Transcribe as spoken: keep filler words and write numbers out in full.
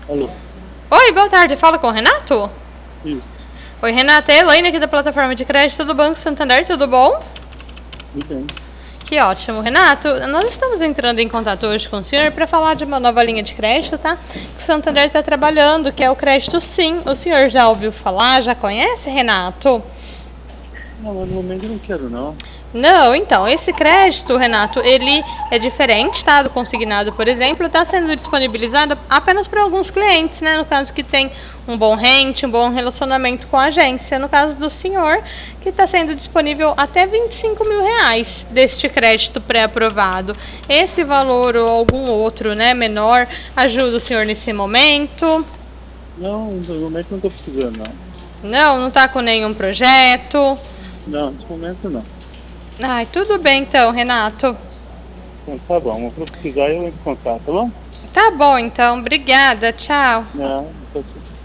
Alô, Oi, boa tarde. Fala com o Renato? isso, Oi, Renato. É a Elaine aqui da plataforma de crédito do Banco Santander. Tudo bom? tudo bem. Que ótimo. Renato, nós estamos entrando em contato hoje com o senhor para falar de uma nova linha de crédito, tá? Que o Santander está trabalhando, que é o crédito Sim. O senhor já ouviu falar? Já conhece, Renato? Não, mas no momento eu não quero, não. Não, então, esse crédito, Renato, ele é diferente, tá? Do consignado, por exemplo, está sendo disponibilizado apenas para alguns clientes, né? No caso que tem um bom rente, um bom relacionamento com a agência. No caso do senhor, que está sendo disponível até vinte e cinco mil reais deste crédito pré-aprovado. Esse valor ou algum outro, né, menor, ajuda o senhor nesse momento? Não, no momento não estou precisando, não. Não, não está com nenhum projeto? Não, nesse momento não. Ai, tudo bem então, Renato. Então, tá bom, se eu precisar eu entro em contato, tá bom? Tá bom, então. Obrigada. Tchau. Não, não tô